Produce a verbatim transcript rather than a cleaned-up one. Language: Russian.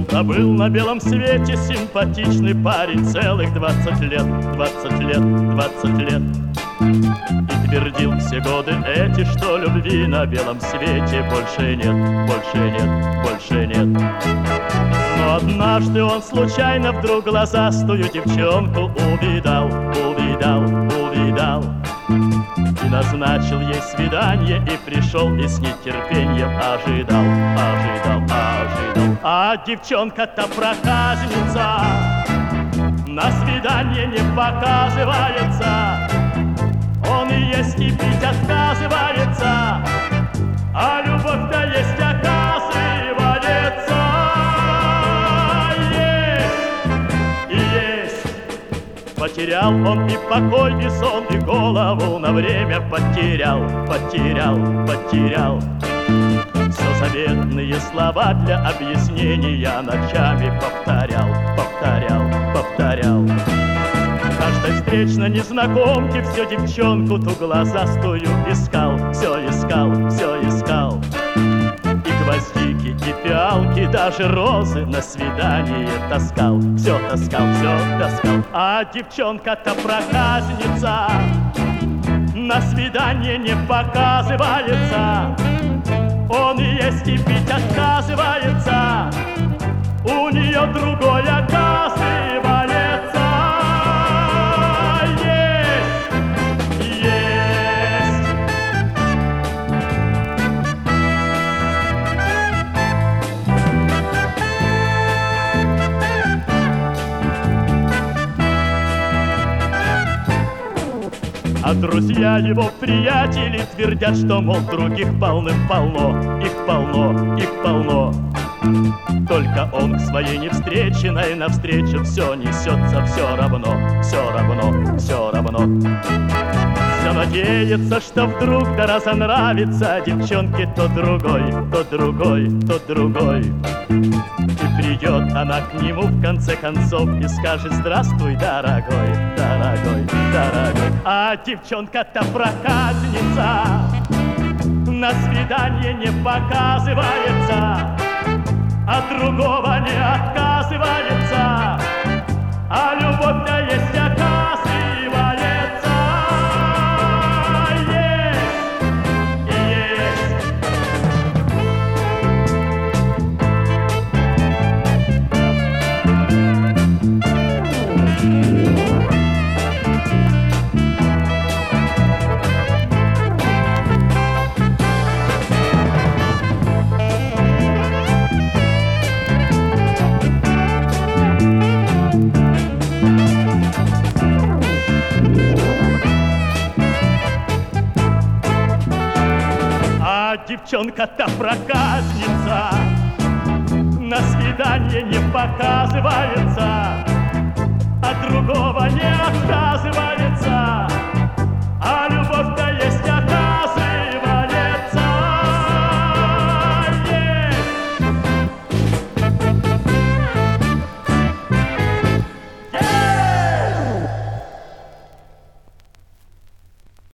А был на белом свете симпатичный парень целых двадцать лет, двадцать лет, двадцать лет. И твердил все годы эти, что любви на белом свете больше нет, больше нет, больше нет. Но однажды он случайно вдруг глазастую девчонку увидал, увидал, увидал. И назначил ей свидание, и пришел, и с нетерпением ожидал, ожидал, ожидал. А девчонка-то проказница, на свидание не показывается. Он и есть, и пить отказывается, а любовь-то есть, оказывается. Есть и есть. Потерял он и покой, и сон, и голову на время потерял, потерял, потерял. Все заветные слова для объяснения ночами повторял, повторял, повторял. Каждой встречной незнакомке все девчонку ту глазастую искал, все искал, все искал. И гвоздики, и фиалки, даже розы на свидание таскал, все таскал, все таскал. А девчонка-то проказница, на свидание не показывается. Он и есть, и пить отказывается, у нее другой оказывается. А друзья его приятели твердят, что, мол, других полным-полно, их полно, их полно. Только он к своей невстреченной навстречу все несется все равно, все равно, все равно. Все надеется, что вдруг да разонравится девчонке то другой, то другой, то другой. И придет она к нему в конце концов и скажет: здравствуй, дорогой, дорогой, дорогой. А девчонка-то проказница, на свидание не показывается, а другого не отказывается, а любовь-то есть, оказывается. Девчонка-то проказница, на свидание не показывается, а другого не отказывается, а